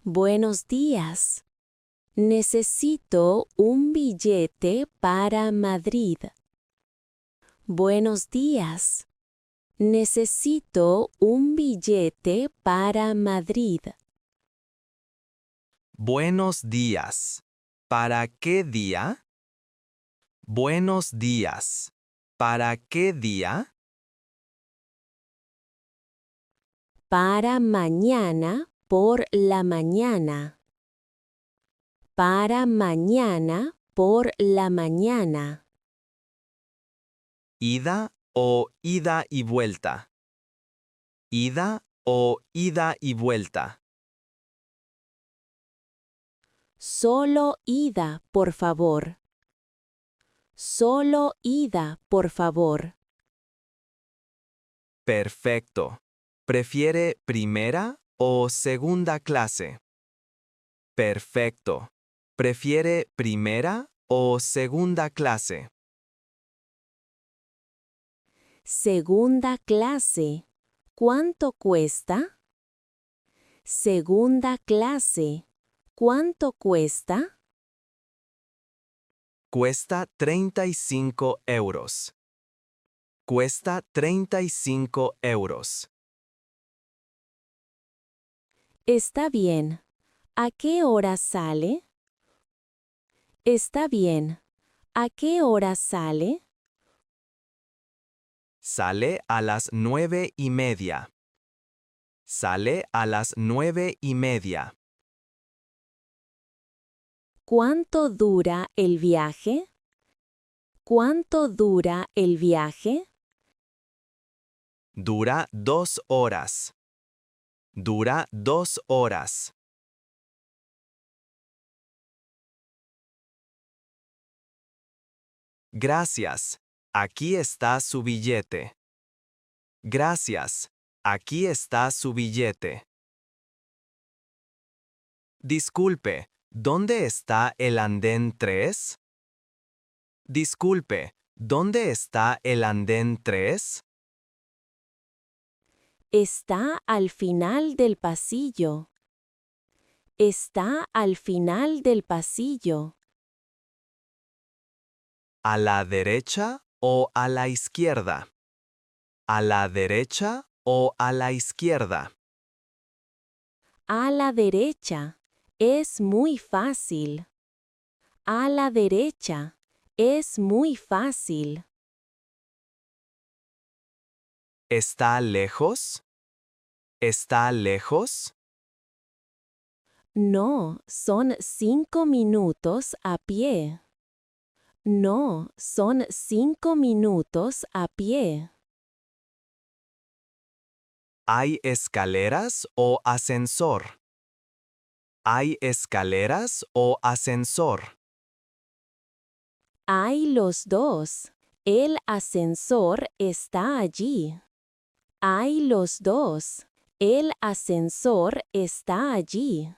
Buenos días. Necesito un billete para Madrid. Buenos días. Necesito un billete para Madrid. Buenos días. ¿Para qué día? Buenos días. ¿Para qué día? Para mañana por la mañana. Para mañana por la mañana. ¿Ida o ida y vuelta? ¿Ida o ida y vuelta? Solo ida, por favor. Solo ida, por favor. Perfecto. ¿Prefiere primera o segunda clase? Perfecto. ¿Prefiere primera o segunda clase? Segunda clase. ¿Cuánto cuesta? Segunda clase. ¿Cuánto cuesta? Cuesta 35 euros. Cuesta 35 euros. Está bien. ¿A qué hora sale? Está bien. ¿A qué hora sale? Sale a las 9:30. Sale a las 9:30. ¿Cuánto dura el viaje? ¿Cuánto dura el viaje? Dura 2 horas. Dura 2 horas. Gracias. Aquí está su billete. Gracias. Aquí está su billete. Disculpe, ¿dónde está el andén 3? Disculpe, ¿dónde está el andén 3? Está al final del pasillo. Está al final del pasillo. ¿A la derecha o a la izquierda? ¿A la derecha o a la izquierda? A la derecha. Es muy fácil. A la derecha. Es muy fácil. ¿Está lejos? ¿Está lejos? No, son 5 minutos a pie. No, son 5 minutos a pie. ¿Hay escaleras o ascensor? ¿Hay escaleras o ascensor? Hay los dos. El ascensor está allí. Hay los dos. El ascensor está allí.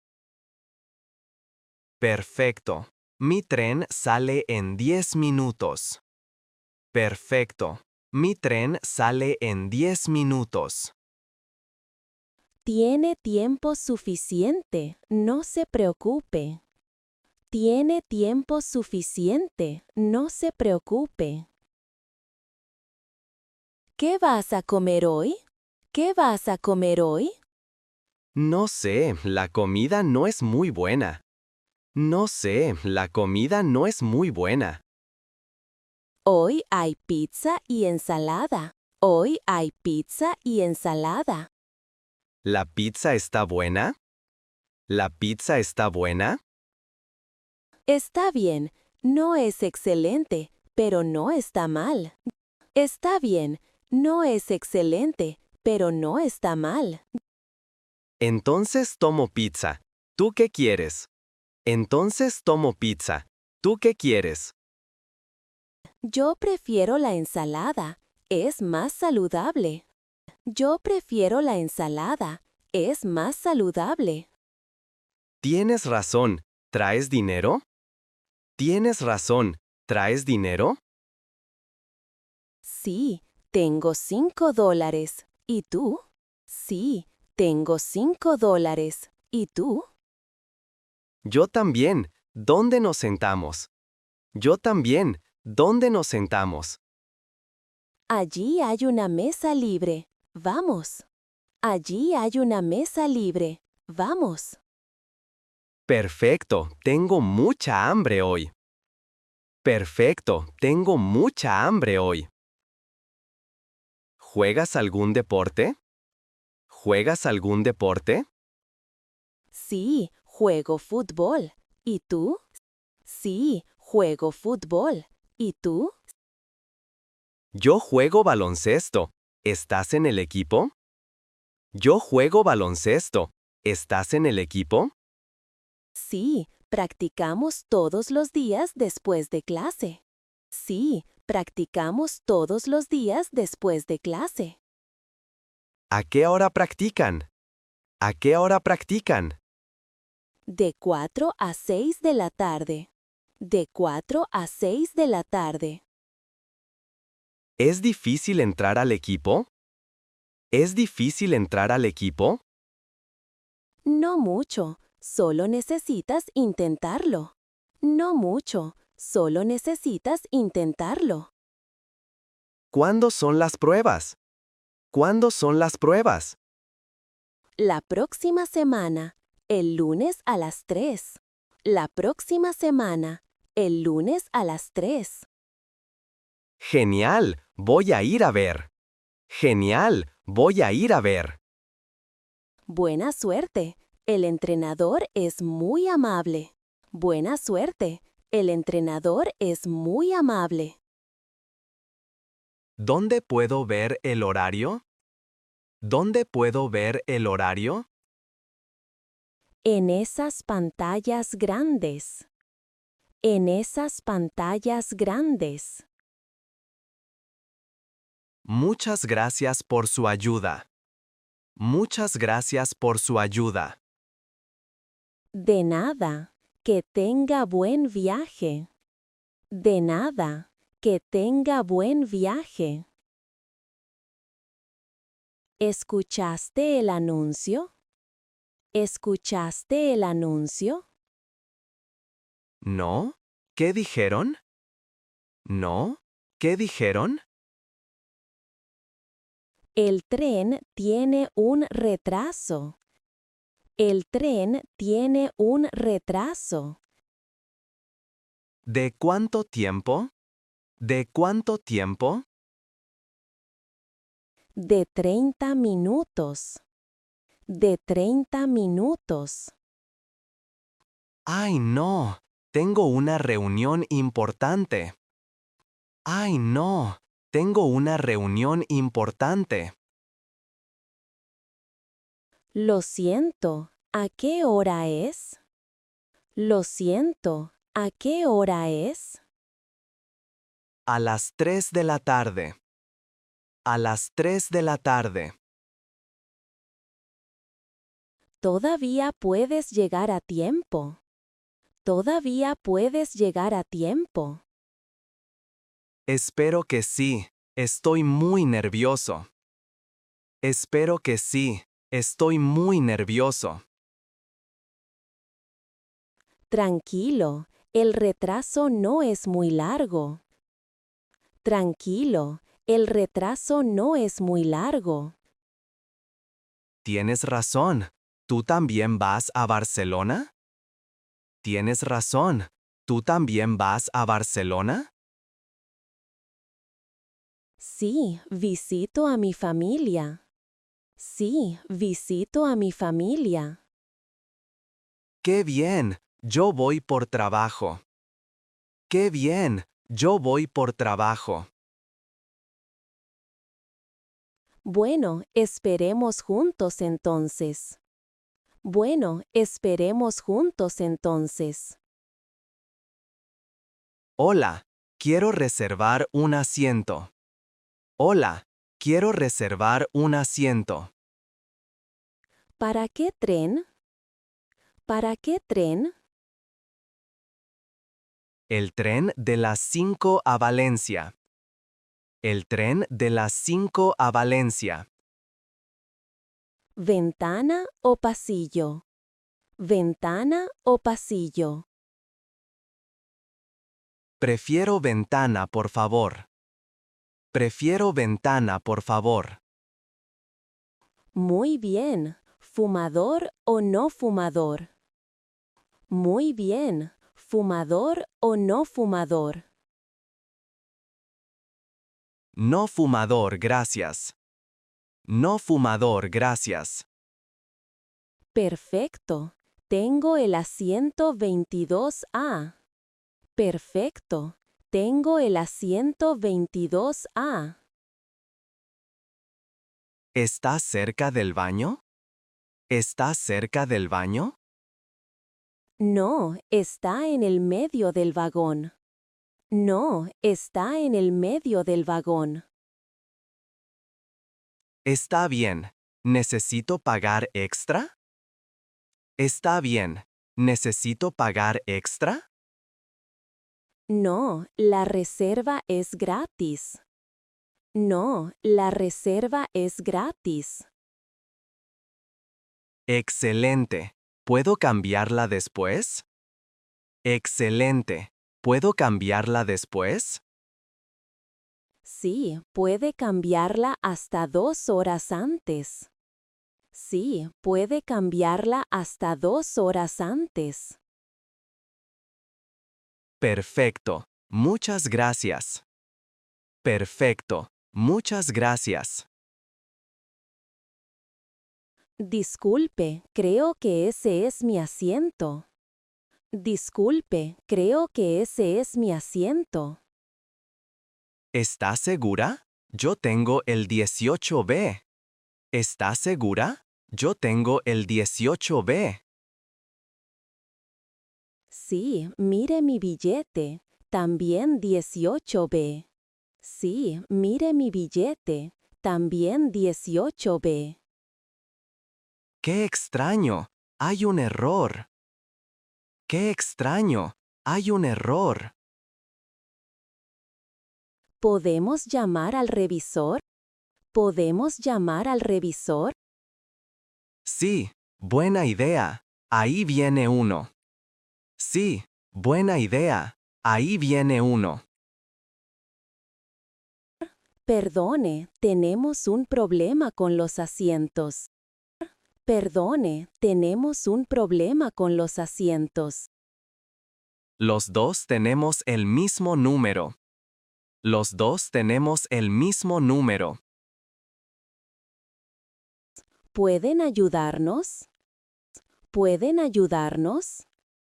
Perfecto. Mi tren sale en 10 minutos. Perfecto. Mi tren sale en 10 minutos. Tiene tiempo suficiente, no se preocupe. Tiene tiempo suficiente, no se preocupe. ¿Qué vas a comer hoy? ¿Qué vas a comer hoy? No sé, la comida no es muy buena. No sé, la comida no es muy buena. Hoy hay pizza y ensalada. Hoy hay pizza y ensalada. ¿La pizza está buena? ¿La pizza está buena? Está bien, no es excelente, pero no está mal. Está bien, no es excelente, pero no está mal. Entonces tomo pizza. ¿Tú qué quieres? Entonces tomo pizza. ¿Tú qué quieres? Yo prefiero la ensalada, es más saludable. Yo prefiero la ensalada, es más saludable. Tienes razón. ¿Traes dinero? Tienes razón. ¿Traes dinero? Sí, tengo $5. ¿Y tú? Sí, tengo $5. ¿Y tú? Yo también. ¿Dónde nos sentamos? Yo también. ¿Dónde nos sentamos? Allí hay una mesa libre. Vamos. Allí hay una mesa libre. Vamos. Perfecto. Tengo mucha hambre hoy. Perfecto. Tengo mucha hambre hoy. ¿Juegas algún deporte? ¿Juegas algún deporte? Sí, juego fútbol. ¿Y tú? Sí, juego fútbol. ¿Y tú? Yo juego baloncesto. ¿Estás en el equipo? Yo juego baloncesto. ¿Estás en el equipo? Sí, practicamos todos los días después de clase. Sí, practicamos todos los días después de clase. ¿A qué hora practican? ¿A qué hora practican? De 4 a 6 de la tarde. De 4 a 6 de la tarde. ¿Es difícil entrar al equipo? ¿Es difícil entrar al equipo? No mucho, solo necesitas intentarlo. No mucho, solo necesitas intentarlo. ¿Cuándo son las pruebas? ¿Cuándo son las pruebas? La próxima semana, el lunes a las 3. La próxima semana, el lunes a las 3. Genial, voy a ir a ver. Genial, voy a ir a ver. Buena suerte, el entrenador es muy amable. Buena suerte, el entrenador es muy amable. ¿Dónde puedo ver el horario? ¿Dónde puedo ver el horario? En esas pantallas grandes. En esas pantallas grandes. Muchas gracias por su ayuda. Muchas gracias por su ayuda. De nada, que tenga buen viaje. De nada, que tenga buen viaje. ¿Escuchaste el anuncio? ¿Escuchaste el anuncio? ¿No? ¿Qué dijeron? ¿No? ¿Qué dijeron? El tren tiene un retraso. El tren tiene un retraso. ¿De cuánto tiempo? ¿De cuánto tiempo? De 30 minutos. De 30 minutos. ¡Ay, no! Tengo una reunión importante. ¡Ay, no! Tengo una reunión importante. Lo siento, ¿a qué hora es? Lo siento, ¿a qué hora es? A las 3 de la tarde. A las 3 de la tarde. Todavía puedes llegar a tiempo. Todavía puedes llegar a tiempo. Espero que sí. Estoy muy nervioso. Espero que sí. Estoy muy nervioso. Tranquilo, el retraso no es muy largo. Tranquilo, el retraso no es muy largo. Tienes razón. ¿Tú también vas a Barcelona? Tienes razón. ¿Tú también vas a Barcelona? Sí, visito a mi familia. Sí, visito a mi familia. ¡Qué bien! Yo voy por trabajo. ¡Qué bien! Yo voy por trabajo. Bueno, esperemos juntos entonces. Bueno, esperemos juntos entonces. Hola, quiero reservar un asiento. Hola, quiero reservar un asiento. ¿Para qué tren? ¿Para qué tren? El tren de las 5 a Valencia. El tren de las 5 a Valencia. ¿Ventana o pasillo? ¿Ventana o pasillo? Prefiero ventana, por favor. Prefiero ventana, por favor. Muy bien. ¿Fumador o no fumador? Muy bien. ¿Fumador o no fumador? No fumador, gracias. No fumador, gracias. Perfecto. Tengo el asiento 22A. Perfecto. Tengo el asiento 22A. ¿Estás cerca del baño? ¿Estás cerca del baño? No, está en el medio del vagón. No, está en el medio del vagón. Está bien. ¿Necesito pagar extra? Está bien. ¿Necesito pagar extra? No, la reserva es gratis. No, la reserva es gratis. Excelente. ¿Puedo cambiarla después? Excelente. ¿Puedo cambiarla después? Sí, puede cambiarla hasta 2 horas antes. Sí, puede cambiarla hasta 2 horas antes. Perfecto. Muchas gracias. Perfecto. Muchas gracias. Disculpe, creo que ese es mi asiento. Disculpe, creo que ese es mi asiento. ¿Estás segura? Yo tengo el 18B. ¿Estás segura? Yo tengo el 18B. Sí, mire mi billete, también 18B. Sí, mire mi billete, también 18B. ¡Qué extraño! Hay un error. ¡Qué extraño! Hay un error. ¿Podemos llamar al revisor? ¿Podemos llamar al revisor? Sí, buena idea. Ahí viene uno. Sí, buena idea. Ahí viene uno. Perdone, tenemos un problema con los asientos. Perdone, tenemos un problema con los asientos. Los dos tenemos el mismo número. Los dos tenemos el mismo número. ¿Pueden ayudarnos? ¿Pueden ayudarnos?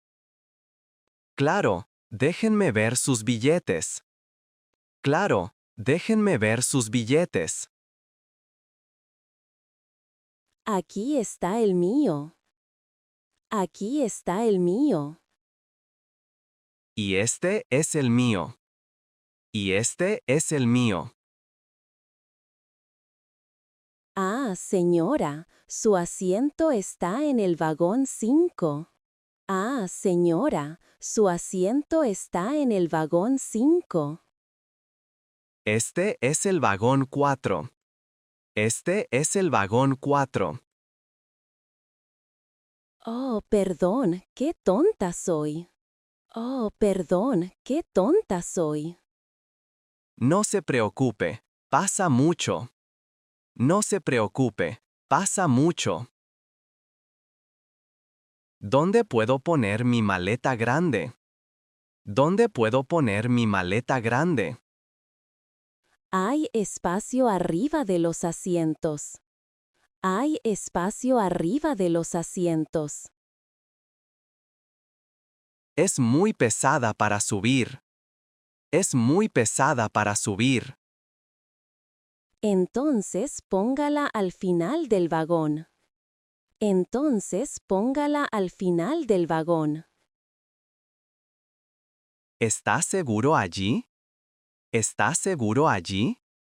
Claro, déjenme ver sus billetes. Claro, déjenme ver sus billetes. Aquí está el mío. Aquí está el mío. Y este es el mío. Y este es el mío. Ah, señora, su asiento está en el vagón 5. Ah, señora, su asiento está en el vagón 5. Este es el vagón 4. Este es el vagón 4. Oh, perdón, qué tonta soy. Oh, perdón, qué tonta soy. No se preocupe, pasa mucho. No se preocupe, pasa mucho. ¿Dónde puedo poner mi maleta grande? ¿Dónde puedo poner mi maleta grande? Hay espacio arriba de los asientos. Hay espacio arriba de los asientos. Es muy pesada para subir. Es muy pesada para subir. Entonces póngala al final del vagón. Entonces póngala al final del vagón. ¿Estás seguro allí? ¿Estás seguro allí?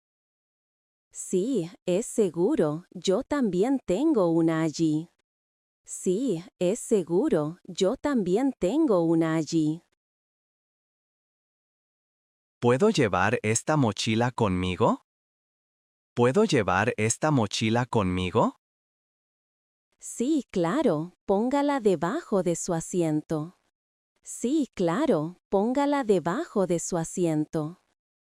Sí, es seguro, yo también tengo una allí. Sí, es seguro, yo también tengo una allí. ¿Puedo llevar esta mochila conmigo? ¿Puedo llevar esta mochila conmigo? Sí, claro, póngala debajo de su asiento. Sí, claro, póngala debajo de su asiento.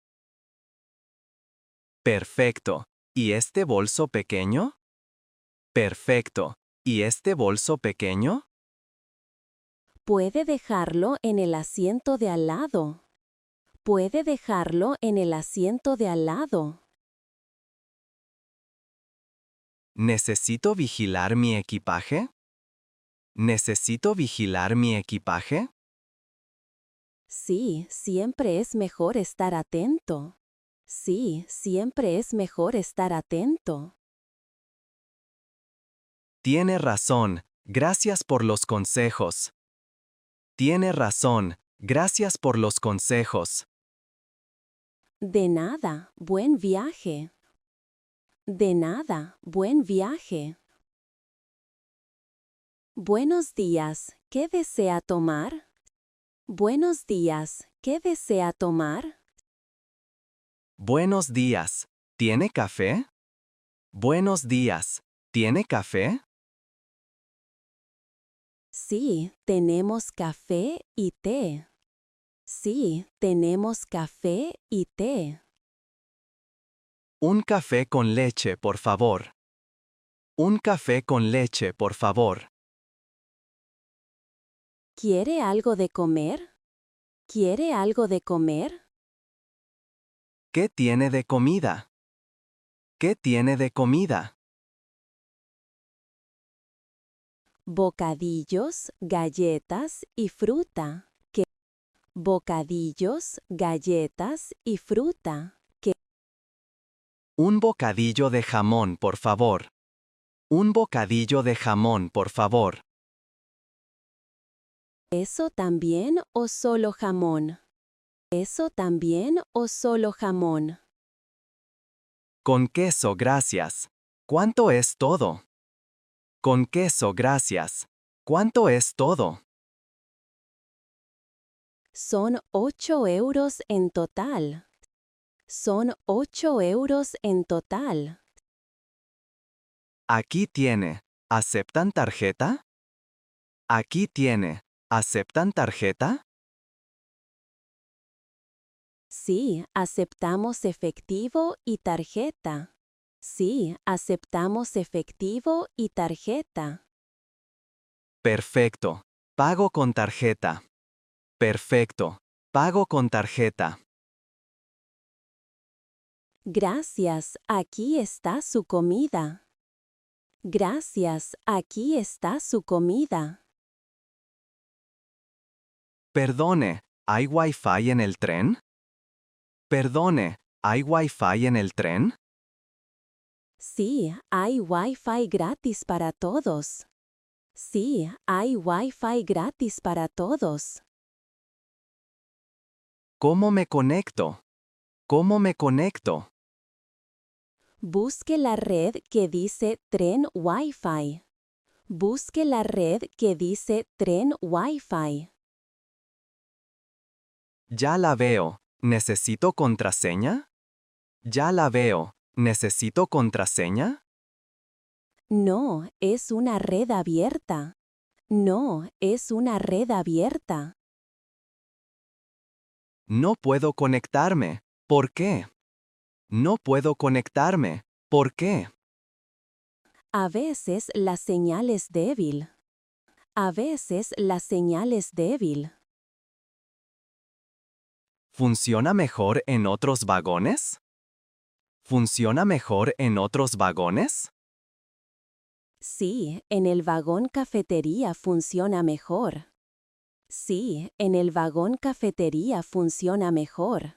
Perfecto. ¿Y este bolso pequeño? Perfecto. ¿Y este bolso pequeño? Puede dejarlo en el asiento de al lado. Puede dejarlo en el asiento de al lado. ¿Necesito vigilar mi equipaje? ¿Necesito vigilar mi equipaje? Sí, siempre es mejor estar atento. Sí, siempre es mejor estar atento. Tiene razón. Gracias por los consejos. Tiene razón. Gracias por los consejos. De nada, buen viaje. De nada, buen viaje. Buenos días, ¿qué desea tomar? Buenos días, ¿qué desea tomar? Buenos días. ¿Tiene café? Buenos días. ¿Tiene café? Sí, tenemos café y té. Sí, tenemos café y té. Un café con leche, por favor. Un café con leche, por favor. ¿Quiere algo de comer? ¿Quiere algo de comer? ¿Qué tiene de comida? ¿Qué tiene de comida? Bocadillos, galletas y fruta. ¿Qué? Bocadillos, galletas y fruta. ¿Qué? Un bocadillo de jamón, por favor. Un bocadillo de jamón, por favor. ¿Eso también o solo jamón? ¿Eso también o solo jamón? Con queso, gracias. ¿Cuánto es todo? Con queso, gracias. ¿Cuánto es todo? Son 8 euros en total. Son 8 euros en total. Aquí tiene. ¿Aceptan tarjeta? Aquí tiene. ¿Aceptan tarjeta? Sí, aceptamos efectivo y tarjeta. Sí, aceptamos efectivo y tarjeta. Perfecto. Pago con tarjeta. Perfecto. Pago con tarjeta. Gracias, aquí está su comida. Gracias, aquí está su comida. Perdone, ¿hay Wi-Fi en el tren? Perdone, ¿hay Wi-Fi en el tren? Sí, hay Wi-Fi gratis para todos. Sí, hay Wi-Fi gratis para todos. ¿Cómo me conecto? ¿Cómo me conecto? Busque la red que dice tren Wi-Fi. Busque la red que dice tren Wi-Fi. Ya la veo. ¿Necesito contraseña? Ya la veo. ¿Necesito contraseña? No, es una red abierta. No, es una red abierta. No puedo conectarme. ¿Por qué? No puedo conectarme. ¿Por qué? A veces la señal es débil. A veces la señal es débil. ¿Funciona mejor en otros vagones? ¿Funciona mejor en otros vagones? Sí, en el vagón cafetería funciona mejor. Sí, en el vagón cafetería funciona mejor.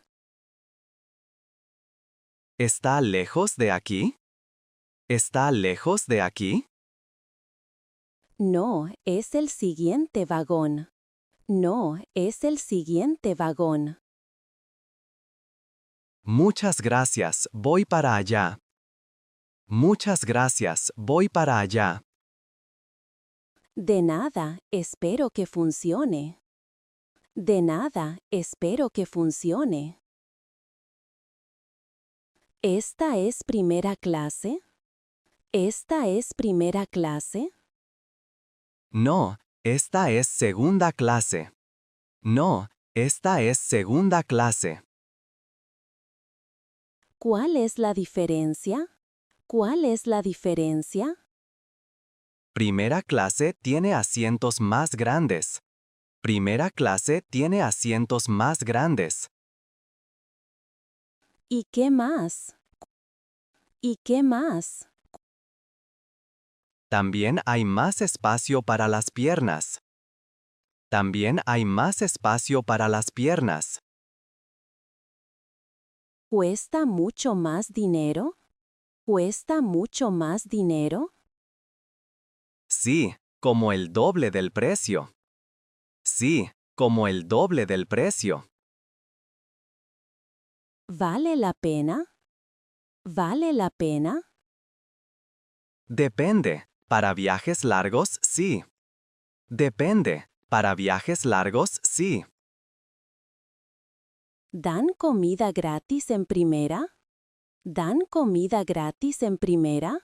¿Está lejos de aquí? ¿Está lejos de aquí? No, es el siguiente vagón. No, es el siguiente vagón. Muchas gracias, voy para allá. Muchas gracias, voy para allá. De nada, espero que funcione. De nada, espero que funcione. ¿Esta es primera clase? ¿Esta es primera clase? No, esta es segunda clase. No, esta es segunda clase. ¿Cuál es la diferencia? ¿Cuál es la diferencia? Primera clase tiene asientos más grandes. Primera clase tiene asientos más grandes. ¿Y qué más? ¿Y qué más? También hay más espacio para las piernas. También hay más espacio para las piernas. ¿Cuesta mucho más dinero? ¿Cuesta mucho más dinero? Sí, como el doble del precio. Sí, como el doble del precio. ¿Vale la pena? ¿Vale la pena? Depende. Para viajes largos, sí. Depende. Para viajes largos, sí. ¿Dan comida gratis en primera? ¿Dan comida gratis en primera?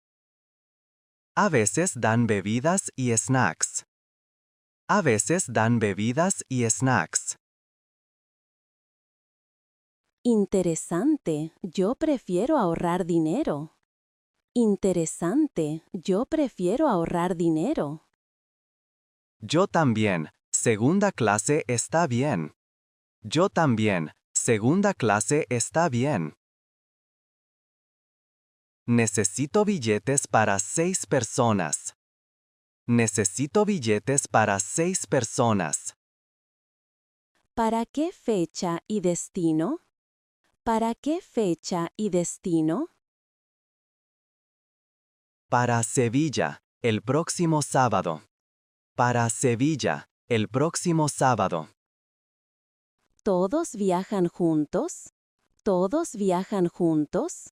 A veces dan bebidas y snacks. A veces dan bebidas y snacks. Interesante, yo prefiero ahorrar dinero. Interesante, yo prefiero ahorrar dinero. Yo también. Segunda clase está bien. Yo también. Segunda clase está bien. Necesito billetes para 6 personas. Necesito billetes para 6 personas. ¿Para qué fecha y destino? ¿Para qué fecha y destino? Para Sevilla, el próximo sábado. Para Sevilla, el próximo sábado. ¿Todos viajan juntos? ¿Todos viajan juntos?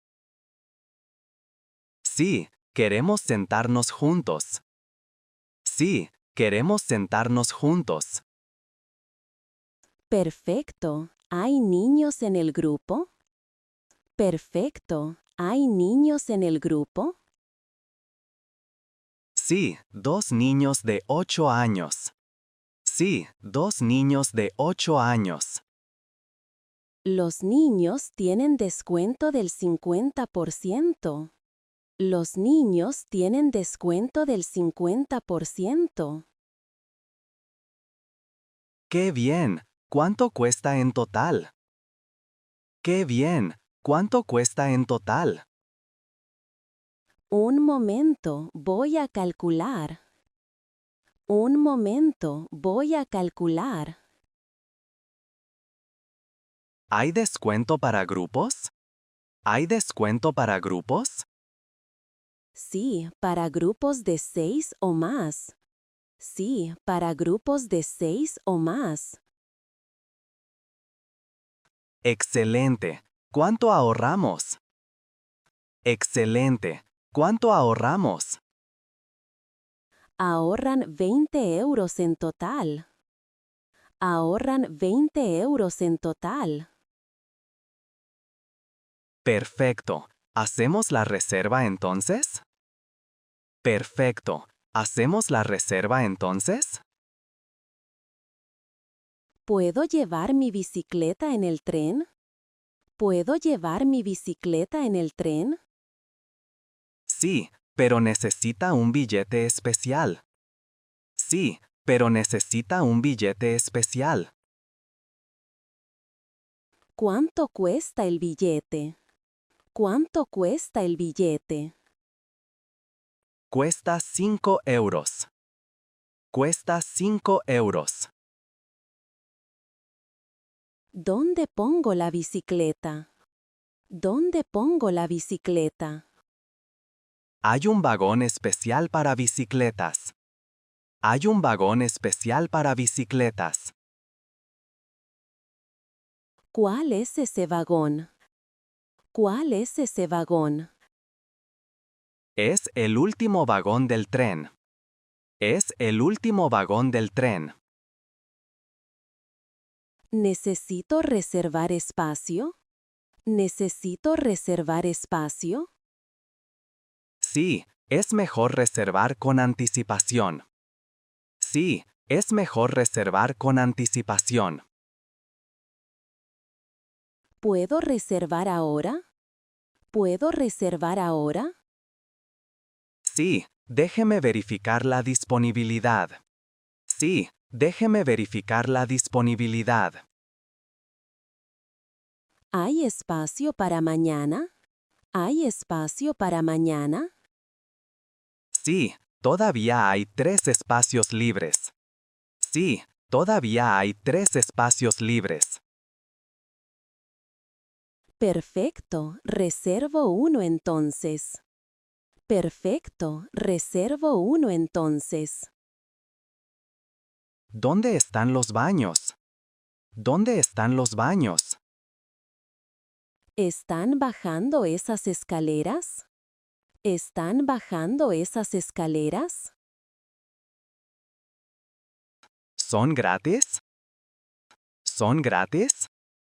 Sí, queremos sentarnos juntos. Sí, queremos sentarnos juntos. Perfecto. ¿Hay niños en el grupo? Perfecto. ¿Hay niños en el grupo? Sí, 2 niños de 8 años. Sí, 2 niños de 8 años. Los niños tienen descuento del 50%. Los niños tienen descuento del 50%. ¡Qué bien! ¿Cuánto cuesta en total? ¡Qué bien! ¿Cuánto cuesta en total? Un momento, voy a calcular. Un momento, voy a calcular. ¿Hay descuento para grupos? ¿Hay descuento para grupos? Sí, para grupos de 6 o más. Sí, para grupos de 6 o más. Excelente. ¿Cuánto ahorramos? Excelente. ¿Cuánto ahorramos? Ahorran 20 euros en total. Ahorran 20 euros en total. Perfecto. ¿Hacemos la reserva entonces? Perfecto. ¿Hacemos la reserva entonces? ¿Puedo llevar mi bicicleta en el tren? ¿Puedo llevar mi bicicleta en el tren? Sí, pero necesita un billete especial. Sí, pero necesita un billete especial. ¿Cuánto cuesta el billete? ¿Cuánto cuesta el billete? Cuesta 5 euros. Cuesta 5 euros. ¿Dónde pongo la bicicleta? ¿Dónde pongo la bicicleta? Hay un vagón especial para bicicletas. Hay un vagón especial para bicicletas. ¿Cuál es ese vagón? ¿Cuál es ese vagón? Es el último vagón del tren. Es el último vagón del tren. ¿Necesito reservar espacio? ¿Necesito reservar espacio? Sí, es mejor reservar con anticipación. Sí, es mejor reservar con anticipación. ¿Puedo reservar ahora? ¿Puedo reservar ahora? Sí, déjeme verificar la disponibilidad. Sí, déjeme verificar la disponibilidad. ¿Hay espacio para mañana? ¿Hay espacio para mañana? Sí, todavía hay 3 espacios libres. Sí, todavía hay 3 espacios libres. Perfecto, reservo uno entonces. Perfecto, reservo uno entonces. ¿Dónde están los baños? ¿Dónde están los baños? ¿Están bajando esas escaleras? ¿Están bajando esas escaleras? ¿Son gratis? ¿Son gratis?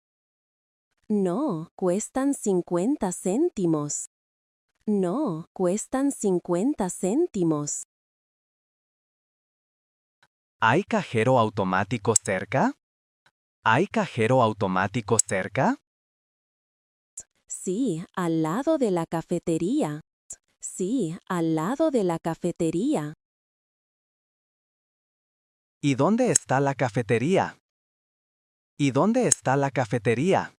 No, cuestan 50 céntimos. No, cuestan 50 céntimos. ¿Hay cajero automático cerca? ¿Hay cajero automático cerca? Sí, al lado de la cafetería. Sí, al lado de la cafetería. ¿Y dónde está la cafetería? ¿Y dónde está la cafetería?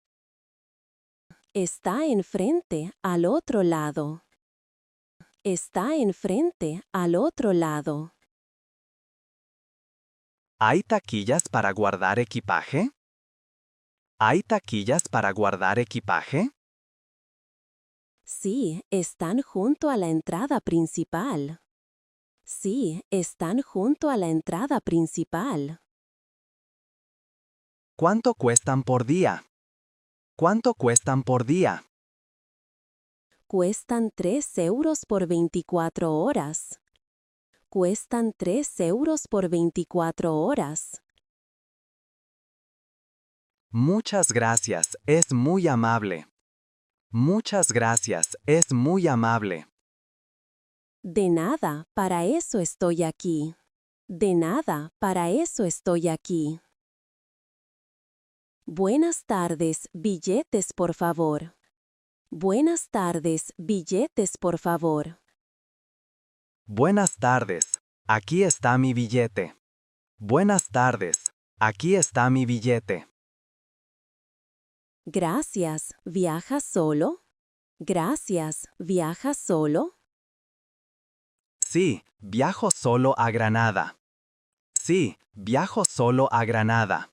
Está enfrente, al otro lado. Está enfrente, al otro lado. ¿Hay taquillas para guardar equipaje? ¿Hay taquillas para guardar equipaje? Sí, están junto a la entrada principal. Sí, están junto a la entrada principal. ¿Cuánto cuestan por día? ¿Cuánto cuestan por día? Cuestan 3 euros por 24 horas. Cuestan 3 euros por 24 horas. Muchas gracias, es muy amable. Muchas gracias, es muy amable. De nada, para eso estoy aquí. De nada, para eso estoy aquí. Buenas tardes, billetes por favor. Buenas tardes, billetes por favor. Buenas tardes, aquí está mi billete. Buenas tardes, aquí está mi billete. Gracias, ¿viajas solo? Gracias, ¿viajas solo? Sí, viajo solo a Granada. Sí, viajo solo a Granada.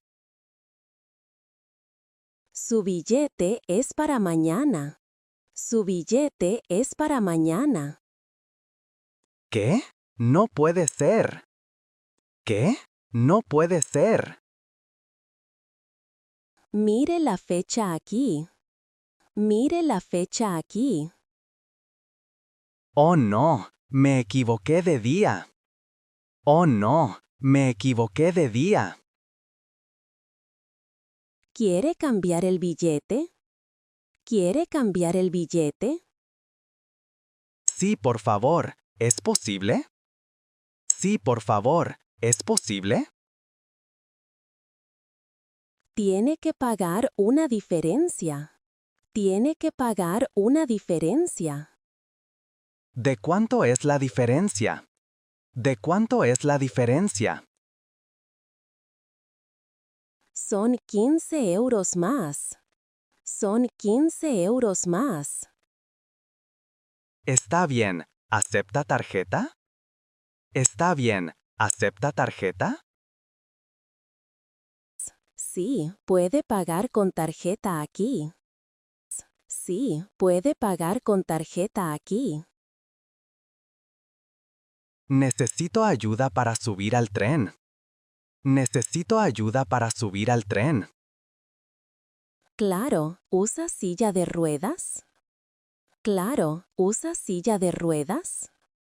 Su billete es para mañana. Su billete es para mañana. ¿Qué? No puede ser. ¿Qué? No puede ser. Mire la fecha aquí. Mire la fecha aquí. Oh no, me equivoqué de día. Oh no, me equivoqué de día. ¿Quiere cambiar el billete? ¿Quiere cambiar el billete? Sí, por favor, ¿es posible? Sí, por favor, ¿es posible? Tiene que pagar una diferencia. Tiene que pagar una diferencia. ¿De cuánto es la diferencia? ¿De cuánto es la diferencia? Son 15 euros más. Son 15 euros más. Está bien, ¿acepta tarjeta? Está bien, ¿acepta tarjeta? Sí, puede pagar con tarjeta aquí. Sí, puede pagar con tarjeta aquí. Necesito ayuda para subir al tren. Necesito ayuda para subir al tren. Claro, ¿usa silla de ruedas? Claro, ¿usa silla de ruedas?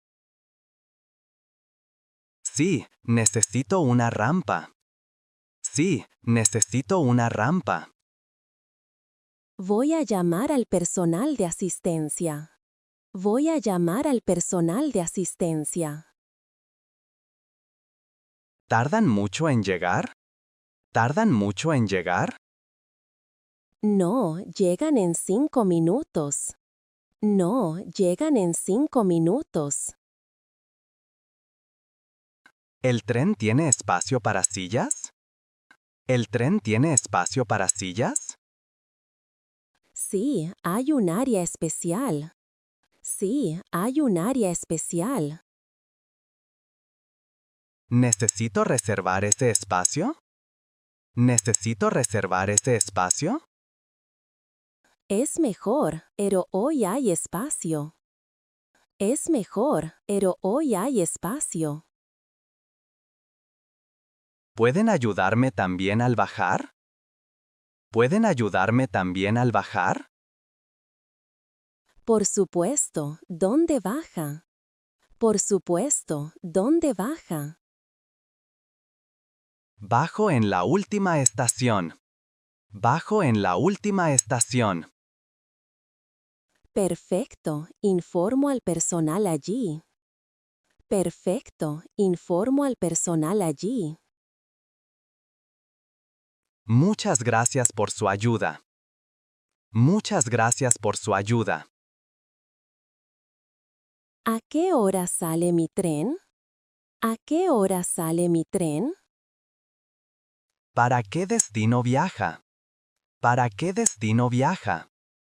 Sí, necesito una rampa. Sí, necesito una rampa. Voy a llamar al personal de asistencia. Voy a llamar al personal de asistencia. ¿Tardan mucho en llegar? ¿Tardan mucho en llegar? No, llegan en 5 minutos. No, llegan en 5 minutos. ¿El tren tiene espacio para sillas? ¿El tren tiene espacio para sillas? Sí, hay un área especial. Sí, hay un área especial. ¿Necesito reservar ese espacio? ¿Necesito reservar ese espacio? Es mejor, pero hoy hay espacio. Es mejor, pero hoy hay espacio. ¿Pueden ayudarme también al bajar? ¿Pueden ayudarme también al bajar? Por supuesto, ¿dónde baja? Por supuesto, ¿dónde baja? Bajo en la última estación. Bajo en la última estación. Perfecto, informo al personal allí. Perfecto, informo al personal allí. Muchas gracias por su ayuda. Muchas gracias por su ayuda. ¿A qué hora sale mi tren? ¿A qué hora sale mi tren? ¿Para qué destino viaja? ¿Para qué destino viaja?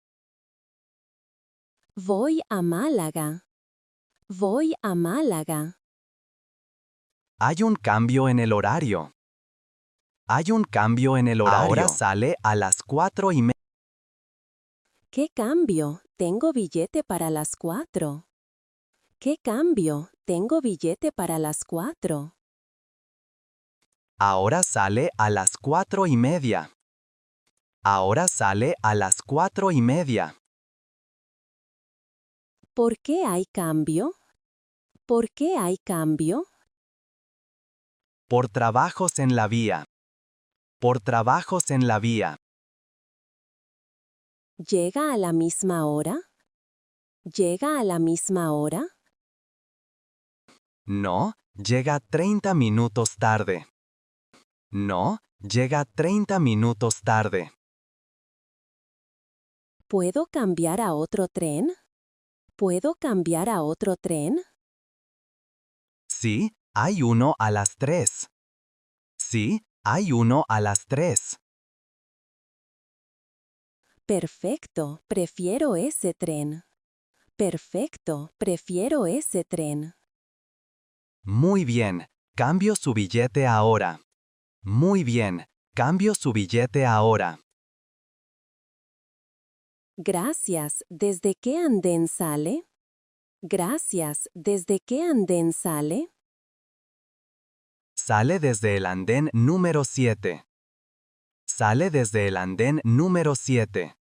Voy a Málaga. Voy a Málaga. Hay un cambio en el horario. Hay un cambio en el horario. Ahora sale a las 4:30. ¿Qué cambio? Tengo billete para las 4. ¿Qué cambio? Tengo billete para las 4. Ahora sale a las 4:30. Ahora sale a las 4:30. ¿Por qué hay cambio? ¿Por qué hay cambio? Por trabajos en la vía. Por trabajos en la vía. ¿Llega a la misma hora? ¿Llega a la misma hora? No, llega 30 minutos tarde. No, llega 30 minutos tarde. ¿Puedo cambiar a otro tren? ¿Puedo cambiar a otro tren? Sí, hay uno a las 3. Sí, hay uno a las 3. Perfecto, prefiero ese tren. Perfecto, prefiero ese tren. Muy bien, cambio su billete ahora. Muy bien, cambio su billete ahora. Gracias, ¿desde qué andén sale? Gracias, ¿desde qué andén sale? Sale desde el andén número 7. Sale desde el andén número 7.